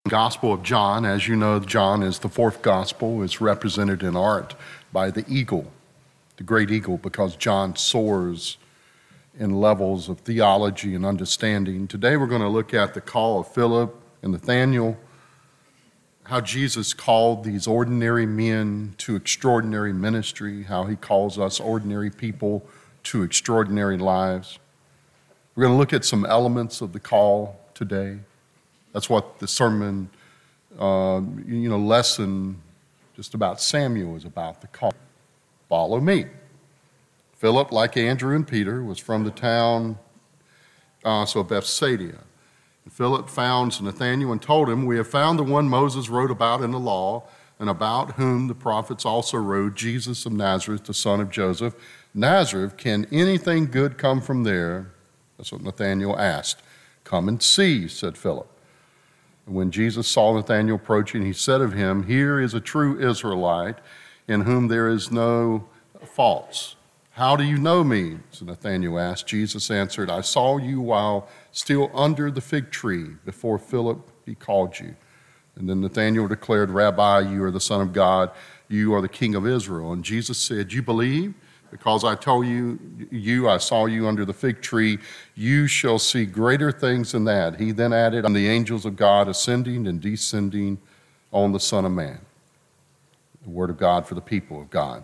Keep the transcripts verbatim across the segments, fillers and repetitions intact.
Gospel of John. As you know, John is the fourth gospel. It's represented in art by the eagle, the great eagle, because John soars in levels of theology and understanding. Today we're going to look at the call of Philip and Nathanael, how Jesus called these ordinary men to extraordinary ministry, how he calls us ordinary people to extraordinary lives. We're going to look at some elements of the call today. That's what the sermon, uh, you know, lesson just about Samuel is about, the call. Follow me. Philip, like Andrew and Peter, was from the town uh, so Bethsaida. And Philip found Nathanael and told him, "We have found the one Moses wrote about in the law, and about whom the prophets also wrote, Jesus of Nazareth, the son of Joseph. Nazareth, can anything good come from there?" That's what Nathanael asked. "Come and see," said Philip. And when Jesus saw Nathanael approaching, he said of him, "Here is a true Israelite, in whom there is no faults." "How do you know me?" So Nathanael asked. Jesus answered, "I saw you while still under the fig tree before Philip he called you." And then Nathanael declared, "Rabbi, you are the Son of God. You are the King of Israel." And Jesus said, "You believe? Because I told you, you, I saw you under the fig tree. You shall see greater things than that." He then added, "On the angels of God ascending and descending on the Son of Man." The word of God for the people of God.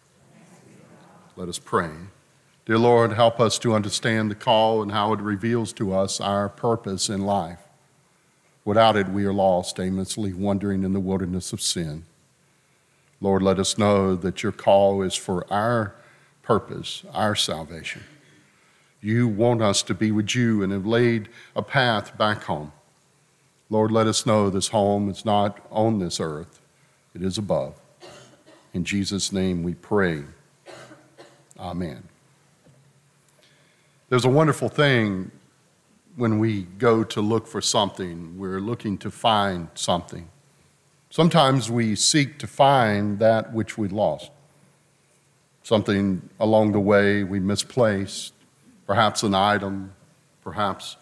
Let us pray. Dear Lord, help us to understand the call and how it reveals to us our purpose in life. Without it, we are lost, aimlessly wandering in the wilderness of sin. Lord, let us know that your call is for our purpose, our salvation. You want us to be with you and have laid a path back home. Lord, let us know this home is not on this earth, it is above. In Jesus' name we pray. Amen. There's a wonderful thing when we go to look for something. We're looking to find something. Sometimes we seek to find that which we lost. Something along the way we misplaced, perhaps an item, perhaps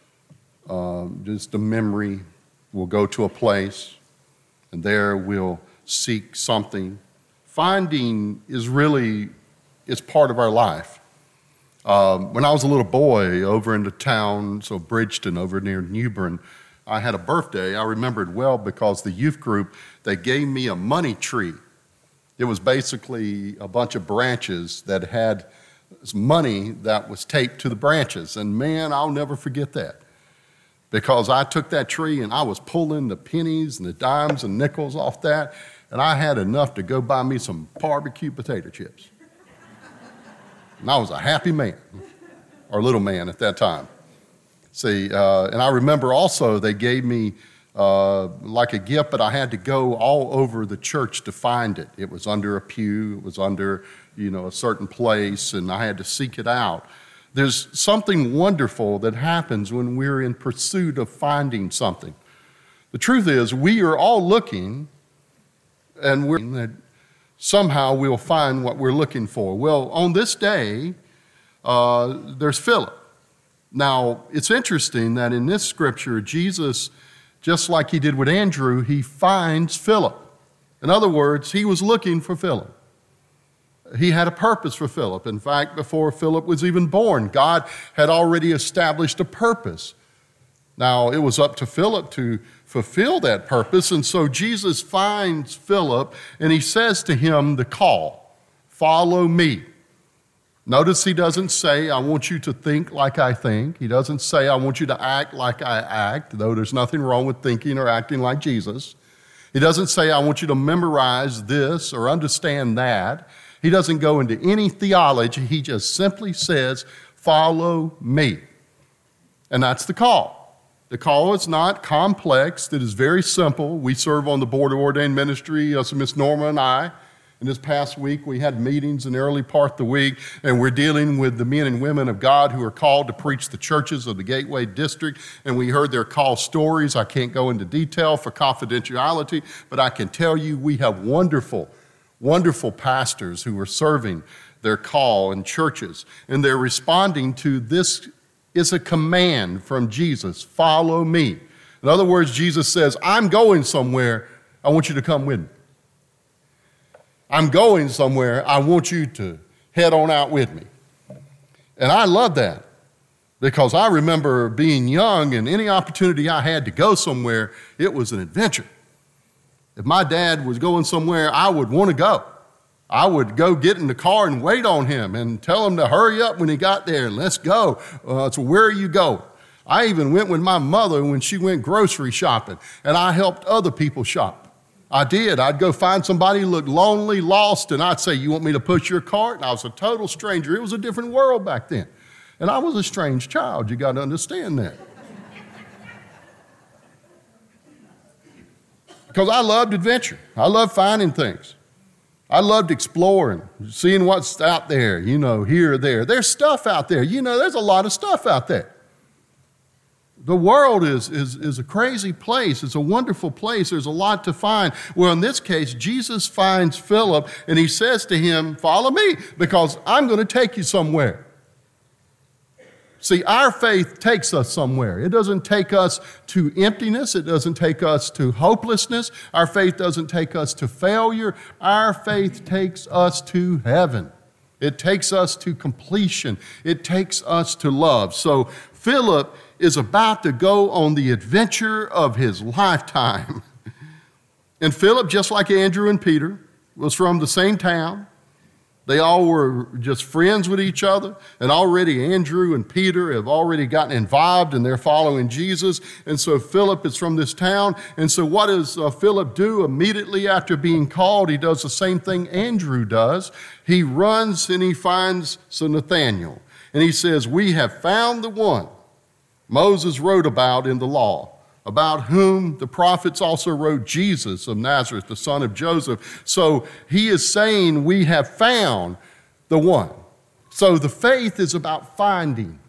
uh, just a memory. We'll go to a place, and there we'll seek something. Finding is really, it's part of our life. Um, when I was a little boy over in the town, so Bridgeton, over near Newbern, I had a birthday. I remember it well because the youth group, they gave me a money tree. It was basically a bunch of branches that had money that was taped to the branches. And man, I'll never forget that, because I took that tree and I was pulling the pennies and the dimes and nickels off that, and I had enough to go buy me some barbecue potato chips. And I was a happy man, or little man at that time. See, uh, and I remember also they gave me uh, like a gift, but I had to go all over the church to find it. It was under a pew, it was under, you know, a certain place, and I had to seek it out. There's something wonderful that happens when we're in pursuit of finding something. The truth is, we are all looking, and we're that somehow we'll find what we're looking for. Well, on this day, uh, there's Philip. Now, it's interesting that in this scripture, Jesus, just like he did with Andrew, he finds Philip. In other words, he was looking for Philip. He had a purpose for Philip. In fact, before Philip was even born, God had already established a purpose. Now, it was up to Philip to fulfill that purpose, and so Jesus finds Philip, and he says to him the call, "Follow me." Notice he doesn't say, "I want you to think like I think." He doesn't say, "I want you to act like I act," though there's nothing wrong with thinking or acting like Jesus. He doesn't say, "I want you to memorize this or understand that." He doesn't go into any theology. He just simply says, "Follow me." And that's the call. The call is not complex. It is very simple. We serve on the Board of Ordained Ministry, uh, so Miss Norma and I. And this past week, we had meetings in the early part of the week, and we're dealing with the men and women of God who are called to preach the churches of the Gateway District, and we heard their call stories. I can't go into detail for confidentiality, but I can tell you we have wonderful, wonderful pastors who are serving their call in churches, and they're responding to this is a command from Jesus, "Follow me." In other words, Jesus says, I'm going somewhere. I want you to come with me. I'm going somewhere. I want you to head on out with me. And I love that because I remember being young and any opportunity I had to go somewhere, it was an adventure. If my dad was going somewhere, I would want to go. I would go get in the car and wait on him and tell him to hurry up when he got there. Let's go. Uh, so where are you going? I even went with my mother when she went grocery shopping, and I helped other people shop. I did. I'd go find somebody who looked lonely, lost, and I'd say, you want me to push your cart? And I was a total stranger. It was a different world back then. And I was a strange child. You got to understand that. Because I loved adventure. I loved finding things. I loved exploring, seeing what's out there, you know, here or there. There's stuff out there. You know, there's a lot of stuff out there. The world is, is, is a crazy place. It's a wonderful place. There's a lot to find. Well, in this case, Jesus finds Philip and he says to him, follow me because I'm going to take you somewhere. See, our faith takes us somewhere. It doesn't take us to emptiness. It doesn't take us to hopelessness. Our faith doesn't take us to failure. Our faith takes us to heaven. It takes us to completion. It takes us to love. So Philip is about to go on the adventure of his lifetime. And Philip, just like Andrew and Peter, was from the same town. They all were just friends with each other. And already Andrew and Peter have already gotten involved and they're following Jesus. And so Philip is from this town. And so what does uh, Philip do immediately after being called? He does the same thing Andrew does. He runs and he finds Sir Nathanael. And he says, we have found the one Moses wrote about in the law, about whom the prophets also wrote, Jesus of Nazareth, the son of Joseph. So he is saying we have found the one. So the faith is about finding.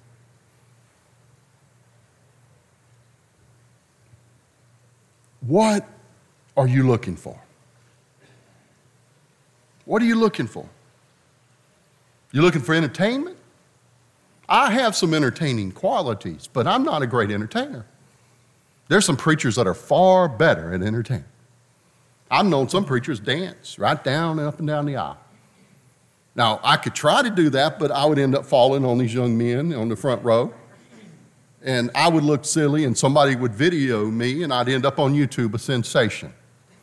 What are you looking for? What are you looking for? You looking for entertainment? I have some entertaining qualities, but I'm not a great entertainer. There's some preachers that are far better at entertaining. I've known some preachers dance right down and up and down the aisle. Now, I could try to do that, but I would end up falling on these young men on the front row. And I would look silly, and somebody would video me, and I'd end up on YouTube, a sensation.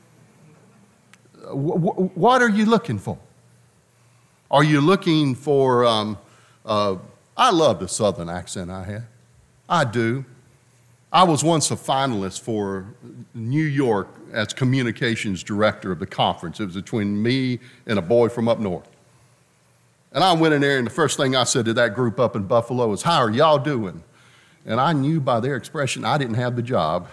What are you looking for? Are you looking for... Um, uh, I love the southern accent I have. I do. I was once a finalist for New York as communications director of the conference. It was between me and a boy from up north. And I went in there, and the first thing I said to that group up in Buffalo was, how are y'all doing? And I knew by their expression I didn't have the job.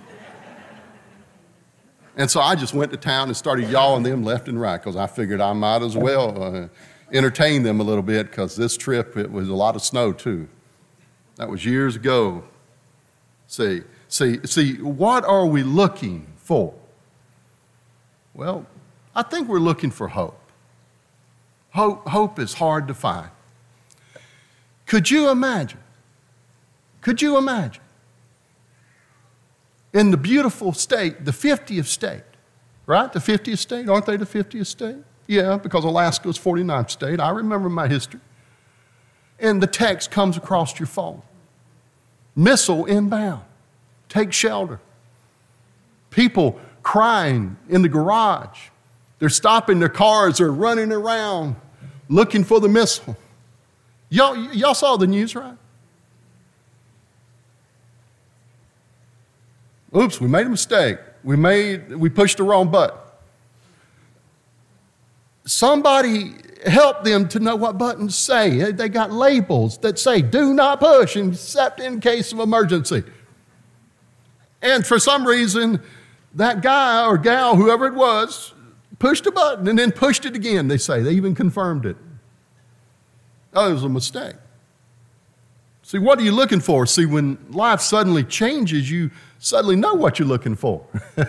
And so I just went to town and started yawing them left and right because I figured I might as well uh, entertain them a little bit because this trip, it was a lot of snow too. That was years ago. See, see, see, what are we looking for? Well, I think we're looking for hope. Hope, hope is hard to find. Could you imagine? Could you imagine? In the beautiful state, the fiftieth state, right? The fiftieth state, aren't they the fiftieth state? Yeah, because Alaska was forty-ninth state. I remember my history. And the text comes across your phone. Missile inbound. Take shelter. People crying in the garage. They're stopping their cars. They're running around looking for the missile. Y'all, y'all saw the news, right? Oops, we made a mistake. We made, we pushed the wrong button. Somebody help them to know what buttons say. They got labels that say, do not push except in case of emergency. And for some reason, that guy or gal, whoever it was, pushed a button and then pushed it again, they say. They even confirmed it. Oh, it was a mistake. See, what are you looking for? See, when life suddenly changes, you suddenly know what you're looking for.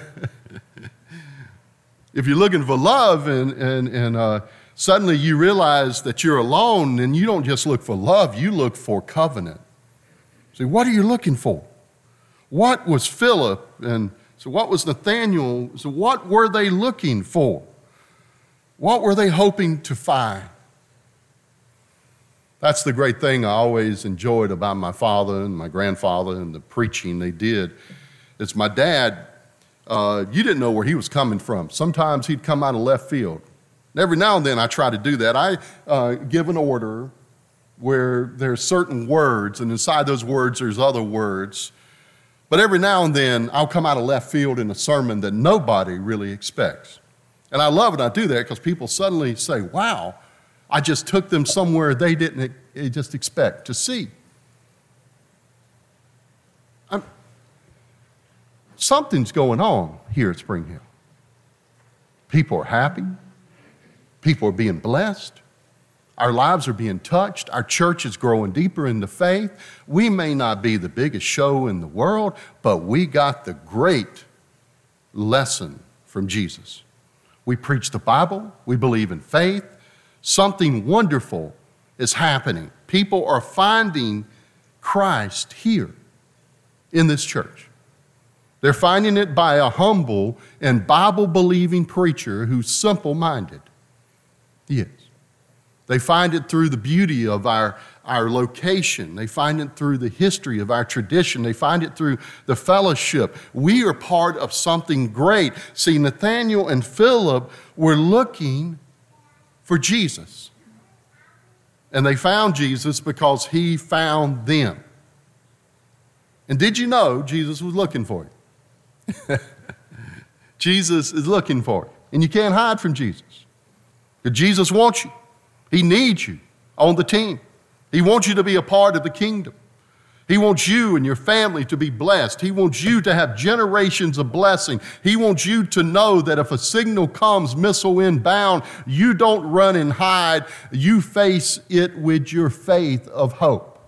If you're looking for love and, and, and uh, suddenly you realize that you're alone, then you don't just look for love, you look for covenant. See, what are you looking for? What was Philip and so what was Nathanael? So what were they looking for? What were they hoping to find? That's the great thing I always enjoyed about my father and my grandfather and the preaching they did. It's my dad, uh, you didn't know where he was coming from. Sometimes he'd come out of left field. And every now and then I try to do that. I uh, give an order where there's certain words, and inside those words there's other words. But every now and then I'll come out of left field in a sermon that nobody really expects. And I love it, I do that, because people suddenly say, wow, I just took them somewhere they didn't just expect to see. I'm, something's going on here at Spring Hill. People are happy. People are being blessed. Our lives are being touched. Our church is growing deeper in the faith. We may not be the biggest show in the world, but we got the great lesson from Jesus. We preach the Bible. We believe in faith. Something wonderful is happening. People are finding Christ here in this church. They're finding it by a humble and Bible-believing preacher who's simple-minded. He is. They find it through the beauty of our, our location. They find it through the history of our tradition. They find it through the fellowship. We are part of something great. See, Nathanael and Philip were looking for Jesus. And they found Jesus because he found them. And did you know Jesus was looking for you? Jesus is looking for you. And you can't hide from Jesus. Because Jesus wants you. He needs you on the team. He wants you to be a part of the kingdom. He wants you and your family to be blessed. He wants you to have generations of blessing. He wants you to know that if a signal comes, missile inbound, you don't run and hide. You face it with your faith of hope.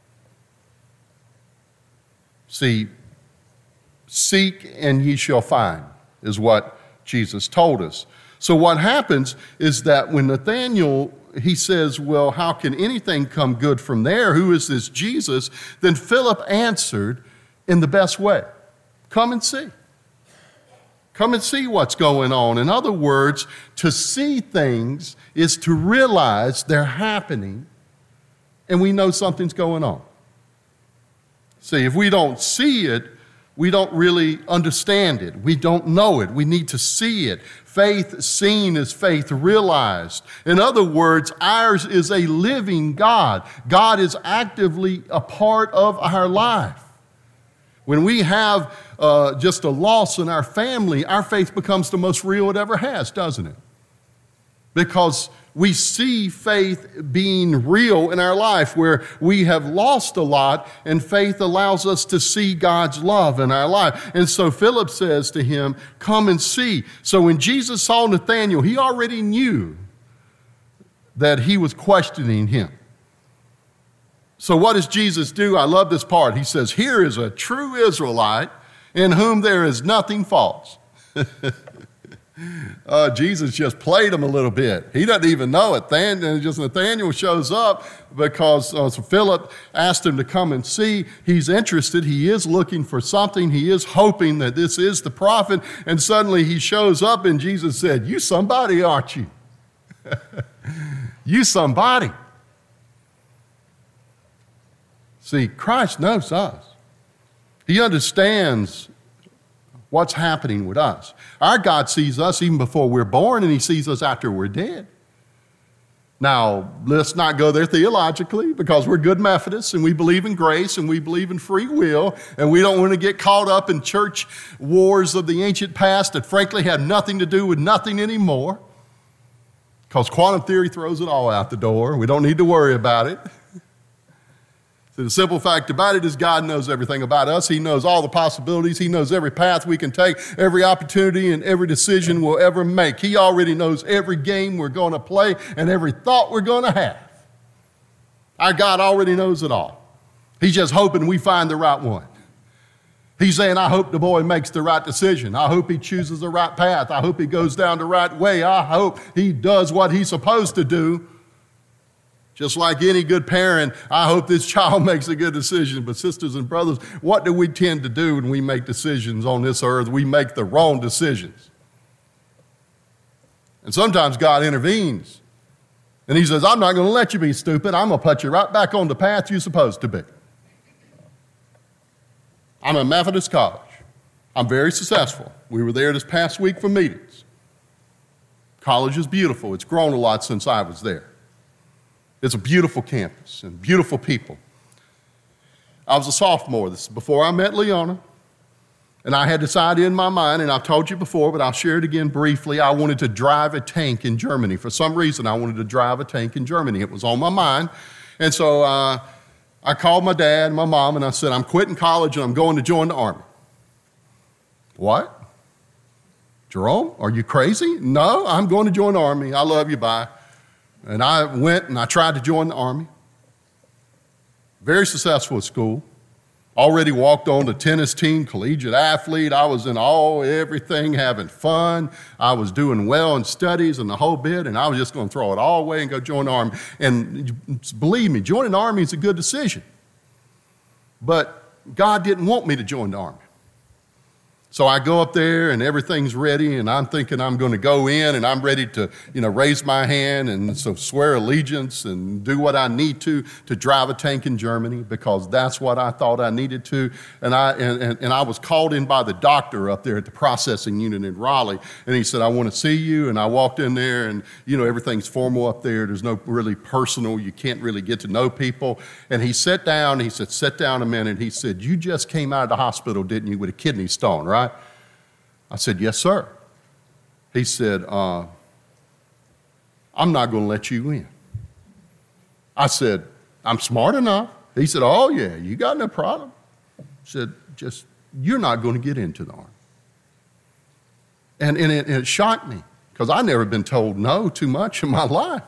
See, seek and ye shall find is what Jesus told us. So what happens is that when Nathanael, he says, well, how can anything come good from there? Who is this Jesus? Then Philip answered in the best way. Come and see. Come and see what's going on. In other words, to see things is to realize they're happening and we know something's going on. See, if we don't see it, we don't really understand it. We don't know it. We need to see it. Faith seen is faith realized. In other words, ours is a living God. God is actively a part of our life. When we have uh, just a loss in our family, our faith becomes the most real it ever has, doesn't it? Because we see faith being real in our life where we have lost a lot, and faith allows us to see God's love in our life. And so Philip says to him, come and see. So when Jesus saw Nathanael, he already knew that he was questioning him. So what does Jesus do? I love this part. He says, here is a true Israelite in whom there is nothing false. Uh, Jesus just played him a little bit. He doesn't even know it. Then just Nathanael shows up because uh, so Philip asked him to come and see. He's interested. He is looking for something. He is hoping that this is the prophet. And suddenly he shows up and Jesus said, you somebody, aren't you? You somebody. See, Christ knows us. He understands what's happening with us. Our God sees us even before we're born, and he sees us after we're dead. Now, let's not go there theologically, because we're good Methodists, and we believe in grace, and we believe in free will, and we don't want to get caught up in church wars of the ancient past that frankly have nothing to do with nothing anymore, because quantum theory throws it all out the door. We don't need to worry about it. So the simple fact about it is God knows everything about us. He knows all the possibilities. He knows every path we can take, every opportunity and every decision we'll ever make. He already knows every game we're going to play and every thought we're going to have. Our God already knows it all. He's just hoping we find the right one. He's saying, I hope the boy makes the right decision. I hope he chooses the right path. I hope he goes down the right way. I hope he does what he's supposed to do. Just like any good parent, I hope this child makes a good decision. But sisters and brothers, what do we tend to do when we make decisions on this earth? We make the wrong decisions. And sometimes God intervenes. And he says, I'm not going to let you be stupid. I'm going to put you right back on the path you're supposed to be. I'm at Methodist College. I'm very successful. We were there this past week for meetings. College is beautiful. It's grown a lot since I was there. It's a beautiful campus and beautiful people. I was a sophomore. This is before I met Leona. And I had decided in my mind, and I've told you before, but I'll share it again briefly, I wanted to drive a tank in Germany. For some reason, I wanted to drive a tank in Germany. It was on my mind. And so uh, I called my dad and my mom, and I said, I'm quitting college and I'm going to join the Army. What? Jerome, are you crazy? No, I'm going to join the Army. I love you, bye. And I went and I tried to join the Army. Very successful at school. Already walked on the tennis team, collegiate athlete. I was in all, everything, having fun. I was doing well in studies and the whole bit, and I was just going to throw it all away and go join the Army. And believe me, joining the Army is a good decision. But God didn't want me to join the Army. So I go up there and everything's ready and I'm thinking I'm going to go in and I'm ready to, you know, raise my hand and so swear allegiance and do what I need to to drive a tank in Germany because that's what I thought I needed to. And I and, and, and I was called in by the doctor up there at the processing unit in Raleigh, and he said, I want to see you. And I walked in there and, you know, everything's formal up there. There's no really personal. You can't really get to know people. And he sat down. He said, sit down a minute. He said, you just came out of the hospital, didn't you, with a kidney stone, right? I said, yes, sir. He said, uh, I'm not going to let you in. I said, I'm smart enough. He said, oh, yeah, you got no problem. I said, just, you're not going to get into the Army. And, and, it, and it shocked me because I'd never been told no too much in my life.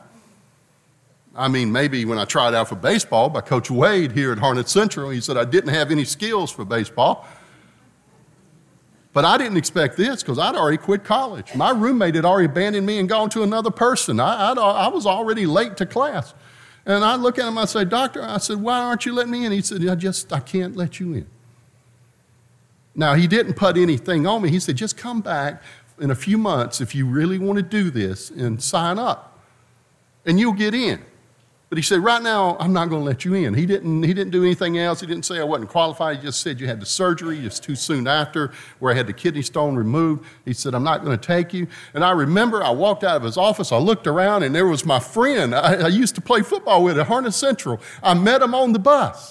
I mean, maybe when I tried out for baseball by Coach Wade here at Harnett Central, he said I didn't have any skills for baseball. But I didn't expect this because I'd already quit college. My roommate had already abandoned me and gone to another person. I, I'd, I was already late to class. And I look at him, I say, doctor, I said, why aren't you letting me in? He said, I just, I can't let you in. Now, he didn't put anything on me. He said, just come back in a few months if you really want to do this and sign up, and you'll get in. But he said, right now, I'm not going to let you in. He didn't, he didn't do anything else. He didn't say I wasn't qualified. He just said you had the surgery just too soon after where I had the kidney stone removed. He said, I'm not going to take you. And I remember I walked out of his office. I looked around, and there was my friend I, I used to play football with at Harnett Central. I met him on the bus.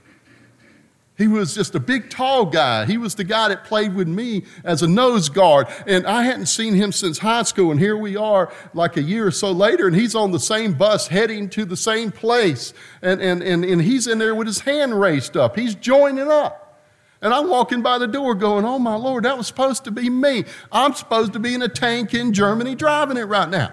He was just a big, tall guy. He was the guy that played with me as a nose guard. And I hadn't seen him since high school. And here we are like a year or so later, and he's on the same bus heading to the same place. And, and, and, and he's in there with his hand raised up. He's joining up. And I'm walking by the door going, oh, my Lord, that was supposed to be me. I'm supposed to be in a tank in Germany driving it right now.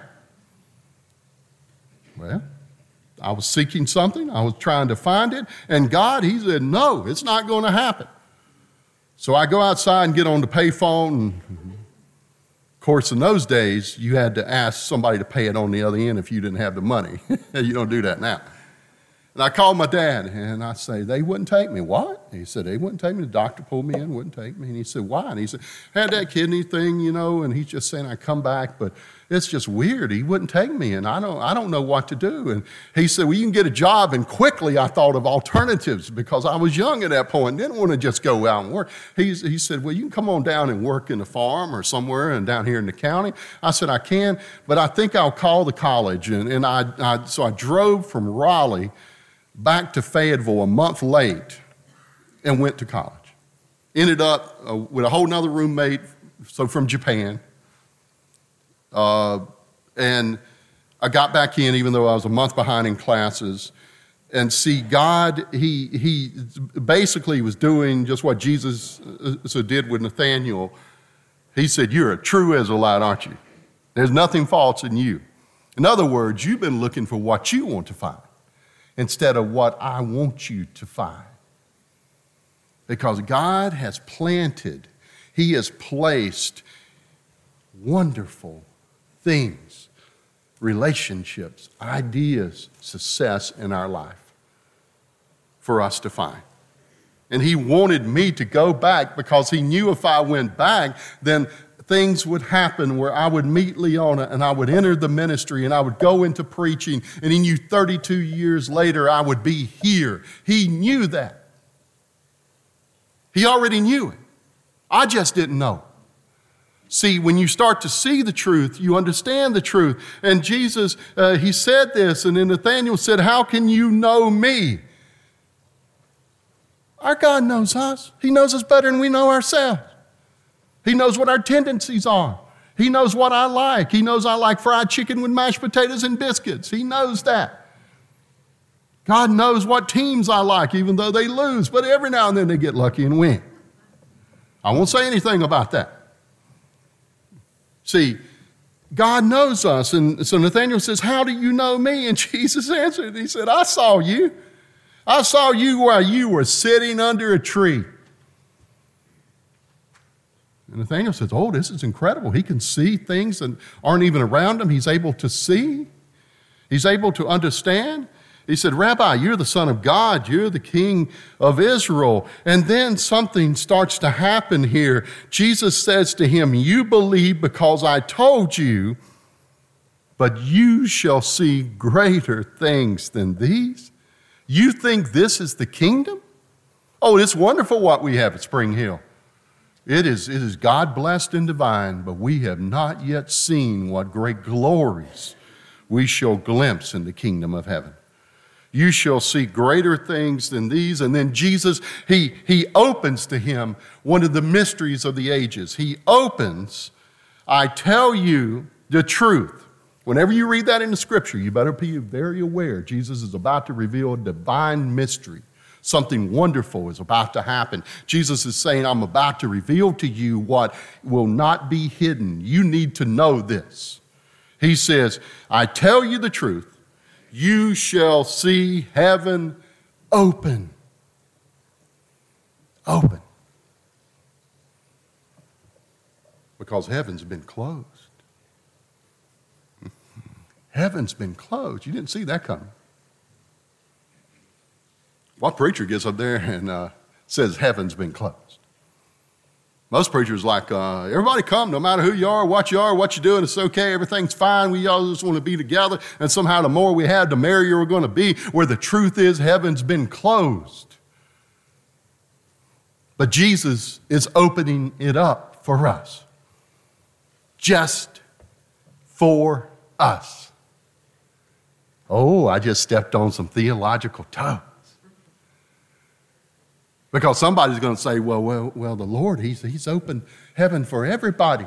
Well, I was seeking something. I was trying to find it. And God, he said, no, it's not going to happen. So I go outside and get on the payphone. And of course, in those days, you had to ask somebody to pay it on the other end if you didn't have the money. You don't do that now. And I called my dad, and I say, they wouldn't take me. What? He said, they wouldn't take me. The doctor pulled me in, wouldn't take me. And he said, why? And he said, had that kidney thing, you know, and he's just saying I'd come back, but it's just weird. He wouldn't take me, and I don't, I don't know what to do. And he said, well, you can get a job. And quickly I thought of alternatives because I was young at that point and didn't want to just go out and work. He, he said, well, you can come on down and work in the farm or somewhere and down here in the county. I said, I can, but I think I'll call the college. And, and I, I, so I drove from Raleigh back to Fayetteville a month late and went to college. Ended up uh, with a whole nother roommate, so from Japan. Uh, and I got back in even though I was a month behind in classes. And see, God, he, he basically was doing just what Jesus did with Nathaniel. He said, you're a true Israelite, aren't you? There's nothing false in you. In other words, you've been looking for what you want to find instead of what I want you to find. Because God has planted, he has placed wonderful things relationships, ideas, success in our life for us to find. And he wanted me to go back because he knew if I went back, then things would happen where I would meet Leona and I would enter the ministry and I would go into preaching, and he knew thirty-two years later I would be here. He knew that. He already knew it. I just didn't know. See, when you start to see the truth, you understand the truth. And Jesus, uh, he said this, and then Nathanael said, how can you know me? Our God knows us. He knows us better than we know ourselves. He knows what our tendencies are. He knows what I like. He knows I like fried chicken with mashed potatoes and biscuits. He knows that. God knows what teams I like, even though they lose. But every now and then they get lucky and win. I won't say anything about that. See, God knows us. And so Nathanael says, how do you know me? And Jesus answered, he said, I saw you. I saw you while you were sitting under a tree. And Nathanael says, oh, this is incredible. He can see things that aren't even around him. He's able to see. He's able to understand. He said, Rabbi, you're the Son of God. You're the King of Israel. And then something starts to happen here. Jesus says to him, you believe because I told you, but you shall see greater things than these. You think this is the kingdom? Oh, it's wonderful what we have at Spring Hill. It is, it is God-blessed and divine, but we have not yet seen what great glories we shall glimpse in the kingdom of heaven. You shall see greater things than these. And then Jesus, he, he opens to him one of the mysteries of the ages. He opens, I tell you the truth. Whenever you read that in the scripture, you better be very aware Jesus is about to reveal a divine mystery. Something wonderful is about to happen. Jesus is saying, I'm about to reveal to you what will not be hidden. You need to know this. He says, I tell you the truth. You shall see heaven open. Open. Because heaven's been closed. Heaven's been closed. You didn't see that coming. What preacher gets up there and uh, says heaven's been closed? Most preachers like, uh, everybody come, no matter who you are, what you are, what you're doing, it's okay, everything's fine. We all just want to be together. And somehow the more we have, the merrier we're going to be. Where the truth is, heaven's been closed. But Jesus is opening it up for us. Just for us. Oh, I just stepped on some theological toes. Because somebody's going to say, well, well, well, the Lord, he's, he's opened heaven for everybody.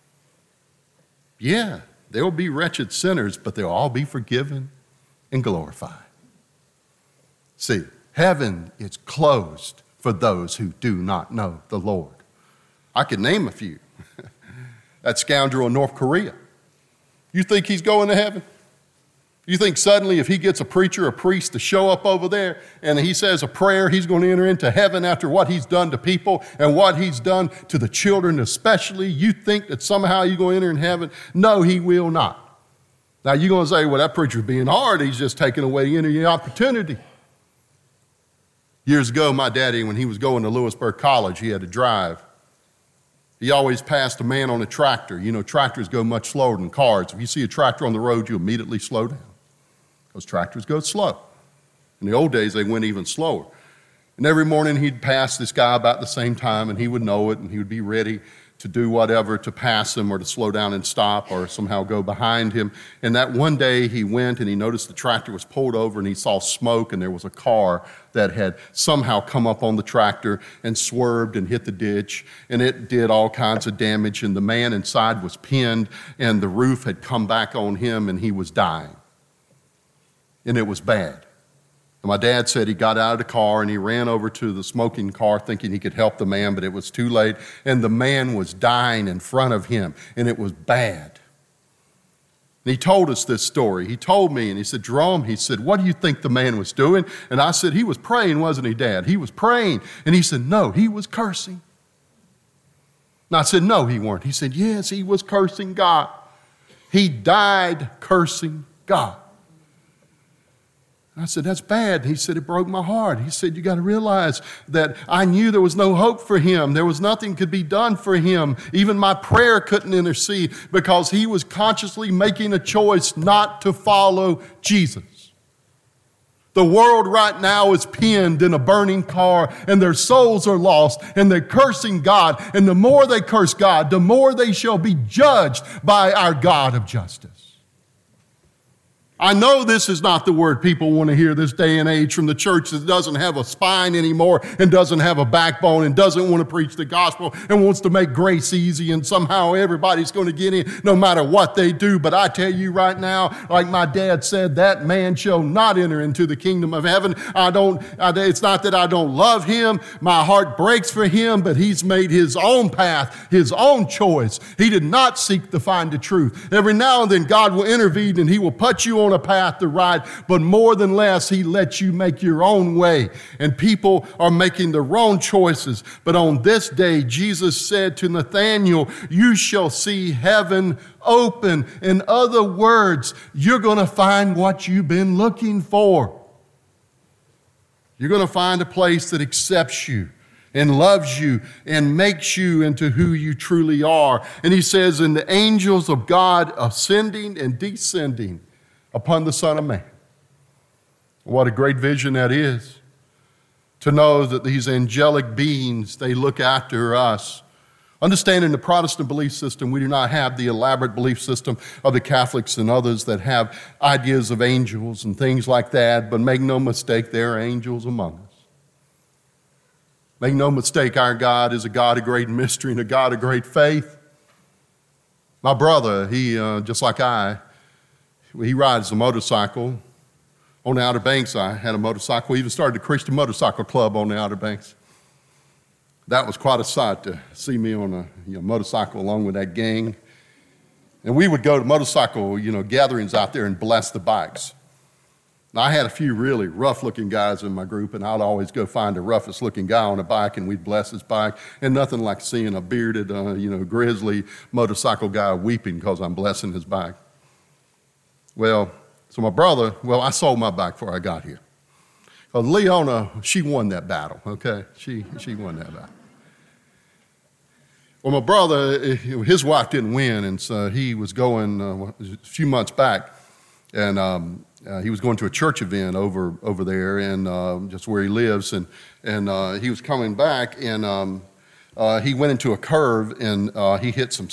Yeah, there will be wretched sinners, but they'll all be forgiven and glorified. See, heaven is closed for those who do not know the Lord. I could name a few. That scoundrel in North Korea. You think he's going to heaven? You think suddenly if he gets a preacher, a priest to show up over there and he says a prayer, he's going to enter into heaven after what he's done to people and what he's done to the children especially? You think that somehow you're going to enter in heaven? No, he will not. Now you're going to say, well, that preacher's being hard. He's just taking away any opportunity. Years ago, my daddy, when he was going to Lewisburg College, he had to drive. He always passed a man on a tractor. You know, tractors go much slower than cars. If you see a tractor on the road, you immediately slow down. Those tractors go slow. In the old days, they went even slower. And every morning he'd pass this guy about the same time, and he would know it, and he would be ready to do whatever to pass him or to slow down and stop or somehow go behind him. And that one day he went and he noticed the tractor was pulled over and he saw smoke, and there was a car that had somehow come up on the tractor and swerved and hit the ditch, and it did all kinds of damage, and the man inside was pinned, and the roof had come back on him, and he was dying. And it was bad. And my dad said he got out of the car and he ran over to the smoking car thinking he could help the man, but it was too late. And the man was dying in front of him, and it was bad. And he told us this story. He told me, and he said, Jerome, he said, what do you think the man was doing? And I said, he was praying, wasn't he, Dad? He was praying. And he said, no, he was cursing. And I said, no, he weren't. He said, yes, he was cursing God. He died cursing God. I said, that's bad. He said, it broke my heart. He said, you got to realize that I knew there was no hope for him. There was nothing could be done for him. Even my prayer couldn't intercede because he was consciously making a choice not to follow Jesus. The world right now is pinned in a burning car, and their souls are lost, and they're cursing God. And the more they curse God, the more they shall be judged by our God of justice. I know this is not the word people want to hear this day and age from the church that doesn't have a spine anymore and doesn't have a backbone and doesn't want to preach the gospel and wants to make grace easy and somehow everybody's going to get in no matter what they do. But I tell you right now, like my dad said, that man shall not enter into the kingdom of heaven. I don't, I, it's not that I don't love him. My heart breaks for him, but he's made his own path, his own choice. He did not seek to find the truth. Every now and then God will intervene and he will put you on a path to ride, but more than less, he lets you make your own way. And people are making their own choices. But on this day, Jesus said to Nathanael, you shall see heaven open. In other words, you're going to find what you've been looking for. You're going to find a place that accepts you and loves you and makes you into who you truly are. And he says, and the angels of God ascending and descending upon the Son of Man. What a great vision that is, to know that these angelic beings, they look after us. Understanding the Protestant belief system, we do not have the elaborate belief system of the Catholics and others that have ideas of angels and things like that, but make no mistake, there are angels among us. Make no mistake, our God is a God of great mystery and a God of great faith. My brother, he, uh, just like I, he rides a motorcycle on the Outer Banks. I had a motorcycle. We even started a Christian motorcycle club on the Outer Banks. That was quite a sight to see me on a you know, motorcycle along with that gang. And we would go to motorcycle you know, gatherings out there and bless the bikes. Now, I had a few really rough-looking guys in my group, and I'd always go find the roughest-looking guy on a bike, and we'd bless his bike. And nothing like seeing a bearded, uh, you know, grizzly motorcycle guy weeping because I'm blessing his bike. Well, so my brother, well, I sold my bike before I got here. Because Leona, she won that battle, okay? She, she won that battle. Well, my brother, his wife didn't win, and so he was going uh, a few months back, and um, uh, he was going to a church event over over there, and uh, just where he lives, and and uh, he was coming back, and um, uh, he went into a curve, and uh, he hit some